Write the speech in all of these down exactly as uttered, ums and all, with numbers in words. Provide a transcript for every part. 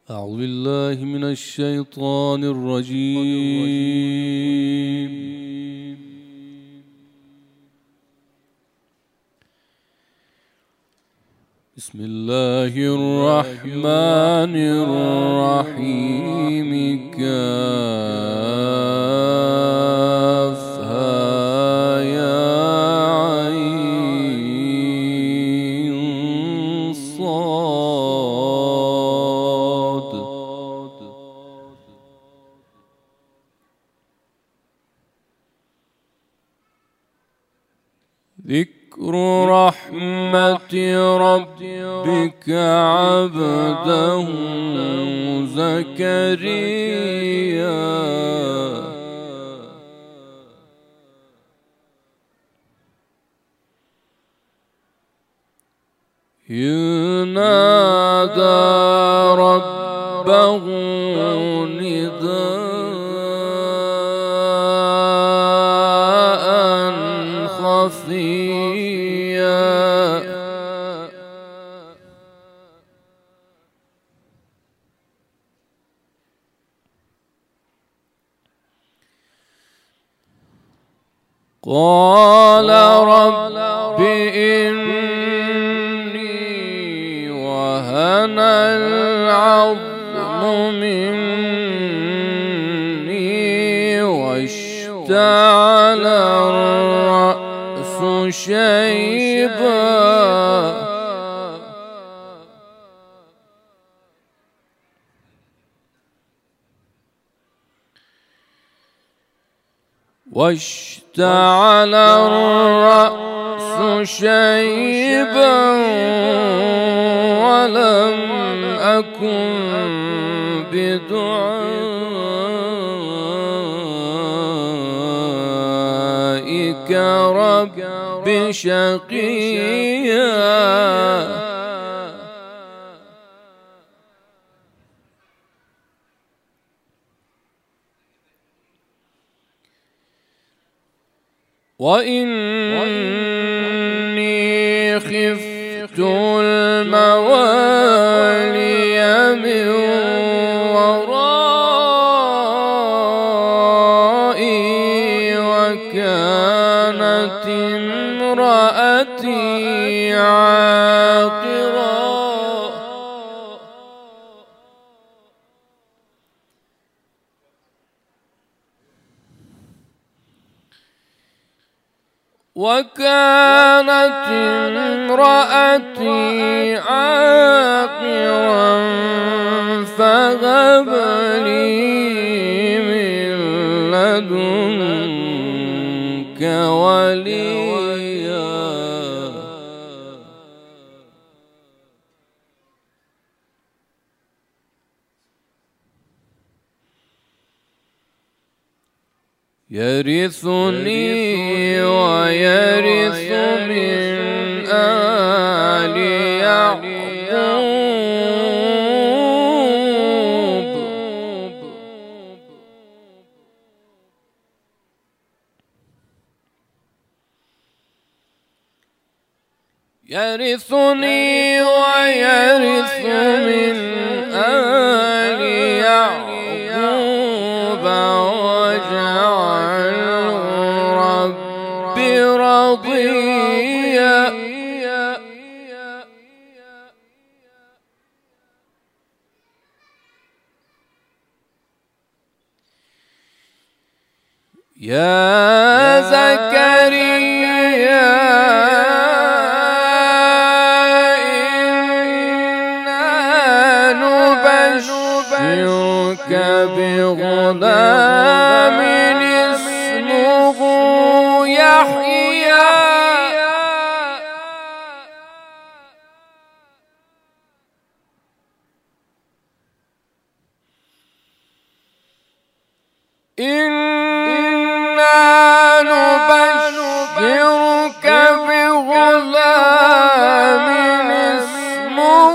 أعوذ بالله من الشيطان الرجيم. بسم الله الرحمن الرحيم. كافها يا عين صاد. ذكر رحمة ربك عبده زكريا إذ نادى ربه نداء خفيا قال رب إني وهن العظم مني واشتعل الرأس شيبا واشتعل الرأس شيبا ولم أكن بدعائك رب شقيا. وإني خفت الموالي من ورائي وكانت امرأتي عاقرا وكانت امرأتي عاقرا فهب لي من لدنك وليا. يرثني ويرث من آل يعقوب يرثني ويرث من آل يعقوب واجعله رب رضيا. يا زكريا إنا نبشرك بغلام اسمه يحيى إنا نبشرك بغلام اسمه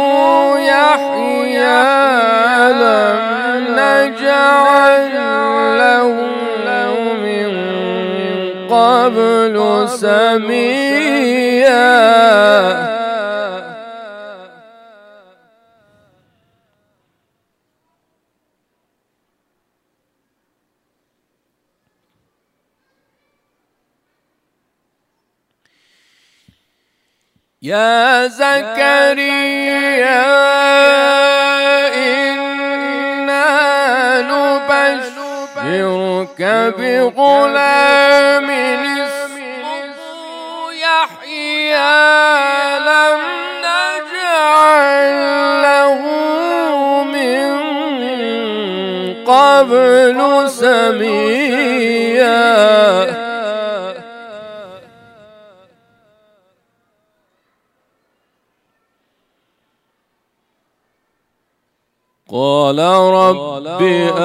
يحيى لم نجعل له من قبل سميا. يا زكريا إنا نبشرك بغلام اسمه يحيى لم نجعل له من قبل سميا. قال رب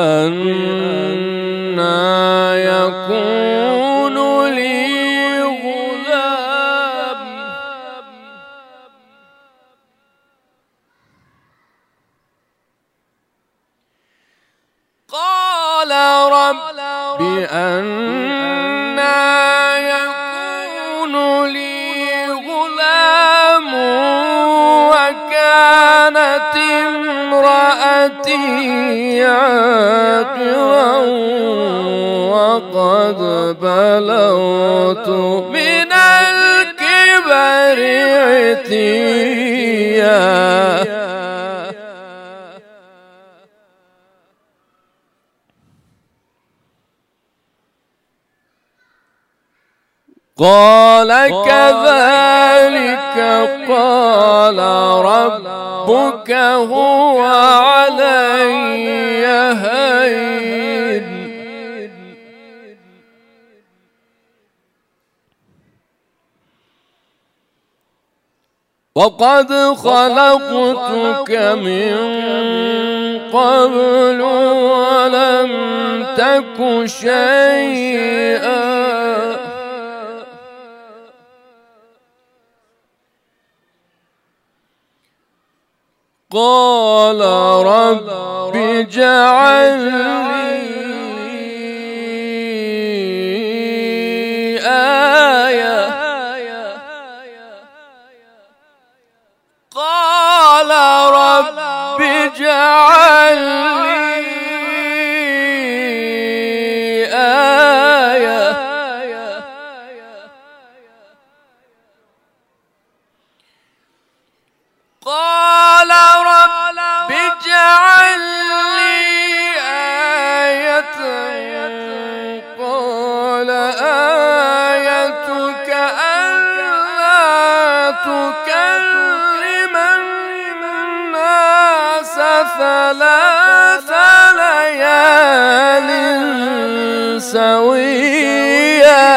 أنى يكون لي غلام قال رب أنى يكون لي غلام وكانت امرأتي عاقرا وقد بلغت من الكبر عتيا. قال كذلك قال ربك هو علي هين وقد خلقتك من قبل ولم تك شيئا. قال رب اجعل لي آية قال رب اجعل لي آية قال رب اجعل لي آية قال آيتك ألا تكلم الناس ثلاث ليال سويا.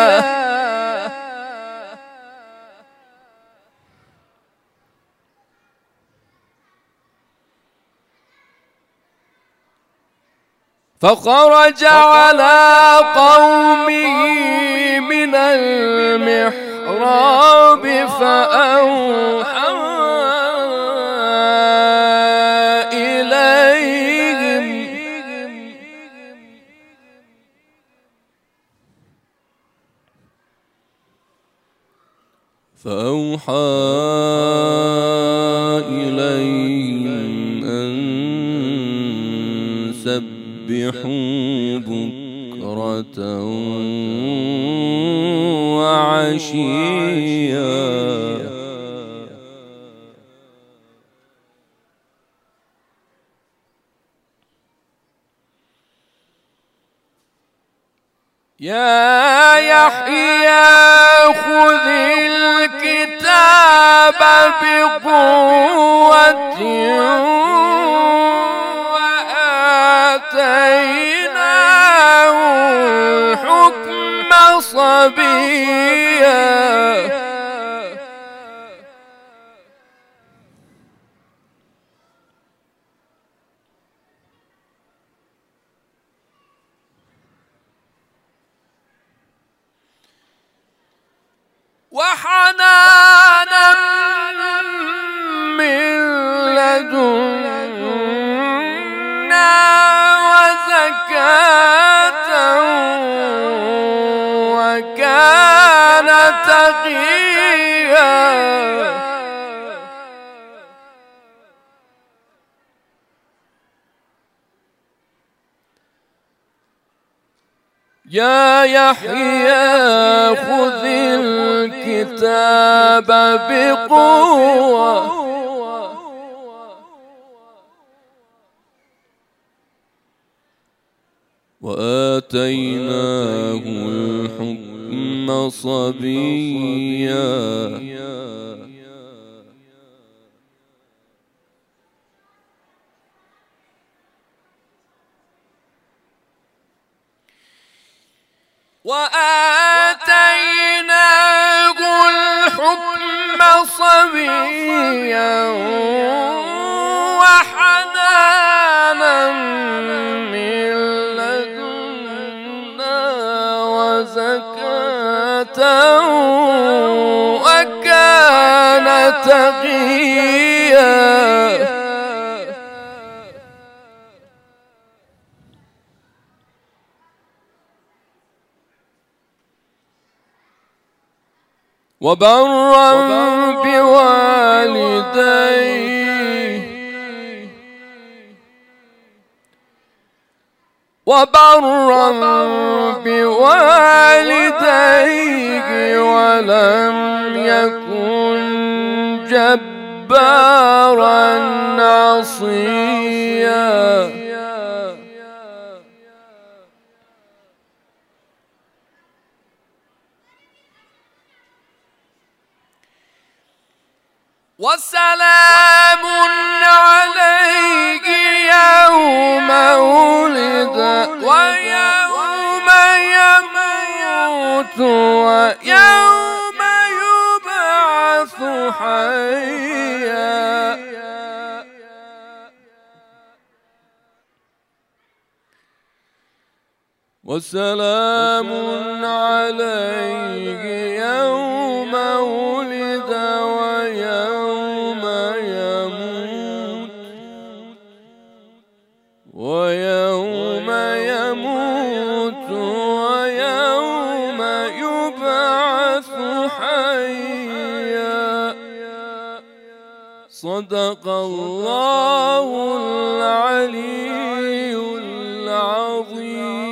فخرج على قومه من المحراب فأوحى إليهم فأوحى إليهم أن سبحوا بكرة وعشيا. يا يحيى خذ الكتاب بقوة وآتيناه الحكم صبيا. وحنانا من لدنا وزكاة وكان تقيا. يا يحيى خذ الكتاب بقوة وآتيناه الحكم صبيا وآتيناه الحكم صبيا وحنانا من لدنا وزكاة وكان تقيا وبرا بوالديه وبرا بوالديه ولم يكن جبارا عصيا وسلام عليه يوم ولد ويوم يموت ويوم يبعث حيا وسلام عليه يوم ولد ويوم يموت ويوم يموت ويوم يبعث حيا صدق الله العلي العظيم.